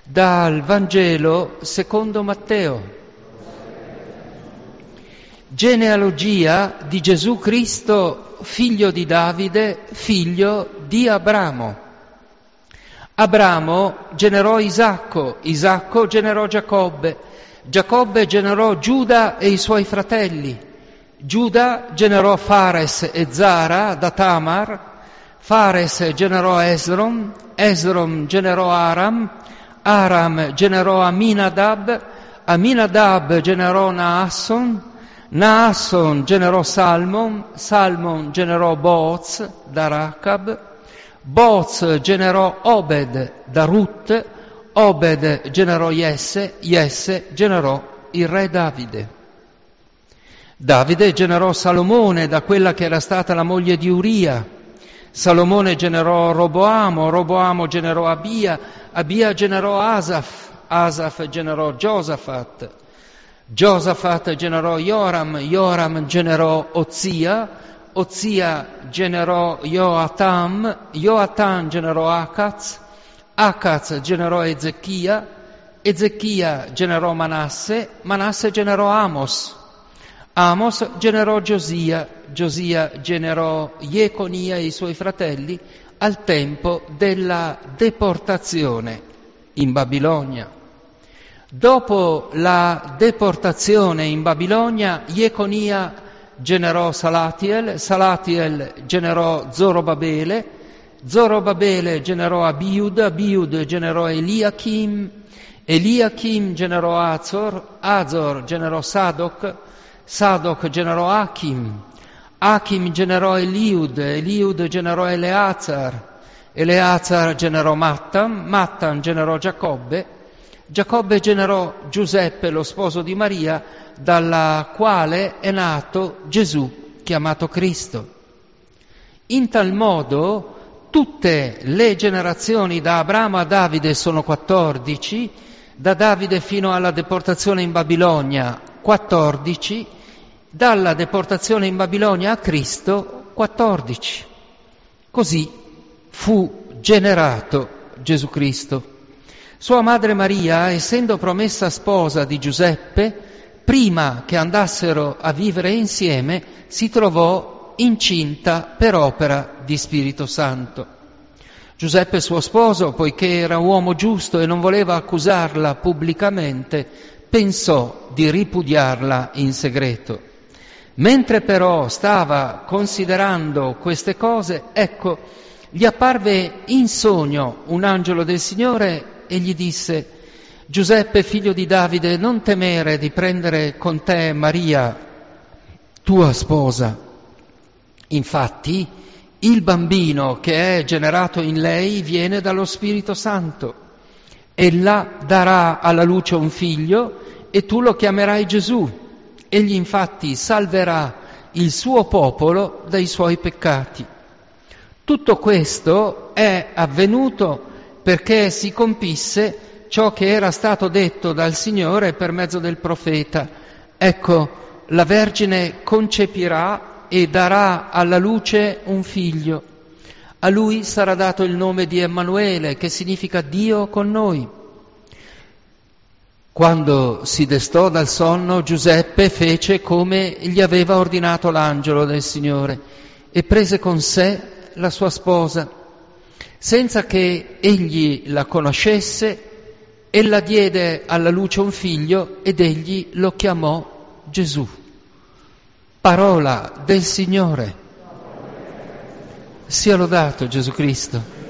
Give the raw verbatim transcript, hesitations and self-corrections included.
Dal Vangelo secondo Matteo. Genealogia di Gesù Cristo, figlio di Davide, figlio di Abramo. Abramo generò Isacco, Isacco generò Giacobbe, Giacobbe generò Giuda e i suoi fratelli, Giuda generò Fares e Zara da Tamar, Fares generò Esrom, Esrom generò Aram, Aram generò Aminadab, Aminadab generò Naasson, Naasson generò Salmon, Salmon generò Booz da Racab, Booz generò Obed da Rut, Obed generò Jesse, Jesse generò il re Davide. Davide generò Salomone da quella che era stata la moglie di Uria, Salomone generò Roboamo, Roboamo generò Abia, Abia generò Asaf, Asaf generò Giosafat, Giosafat generò Joram, Joram generò Ozia, Ozia generò Joatam, Joatam generò Acaz, Acaz generò Ezechia, Ezechia generò Manasse, Manasse generò Amos, Amos generò Giosia, Giosia generò Jeconia e i suoi fratelli al tempo della deportazione in Babilonia. Dopo la deportazione in Babilonia, Jeconia generò Salatiel, Salatiel generò Zorobabele, Zorobabele generò Abiud, Abiud generò Eliachim, Eliachim generò Azor, Azor generò Sadoc, Sadoc generò Achim, Achim generò Eliud, Eliud generò Eleazar, Eleazar generò Mattan, Mattan generò Giacobbe, Giacobbe generò Giuseppe, lo sposo di Maria, dalla quale è nato Gesù, chiamato Cristo. In tal modo tutte le generazioni da Abramo a Davide sono quattordici, da Davide fino alla deportazione in Babilonia quattordici, dalla deportazione in Babilonia a Cristo quattordici. Così fu generato Gesù Cristo. Sua madre Maria, essendo promessa sposa di Giuseppe, prima che andassero a vivere insieme, si trovò incinta per opera di Spirito Santo. Giuseppe, suo sposo, poiché era uomo giusto e non voleva accusarla pubblicamente, pensò di ripudiarla in segreto. Mentre però stava considerando queste cose, ecco, gli apparve in sogno un angelo del Signore e gli disse: Giuseppe, figlio di Davide, non temere di prendere con te Maria, tua sposa. Infatti, il bambino che è generato in lei viene dallo Spirito Santo. Ella darà alla luce un figlio e tu lo chiamerai Gesù. Egli infatti salverà il suo popolo dai suoi peccati. Tutto questo è avvenuto perché si compisse ciò che era stato detto dal Signore per mezzo del profeta. Ecco, la Vergine concepirà e darà alla luce un figlio. A lui sarà dato il nome di Emanuele, che significa Dio con noi. Quando si destò dal sonno, Giuseppe fece come gli aveva ordinato l'angelo del Signore e prese con sé la sua sposa. Senza che egli la conoscesse, ella diede alla luce un figlio ed egli lo chiamò Gesù. Parola del Signore. Sia lodato Gesù Cristo.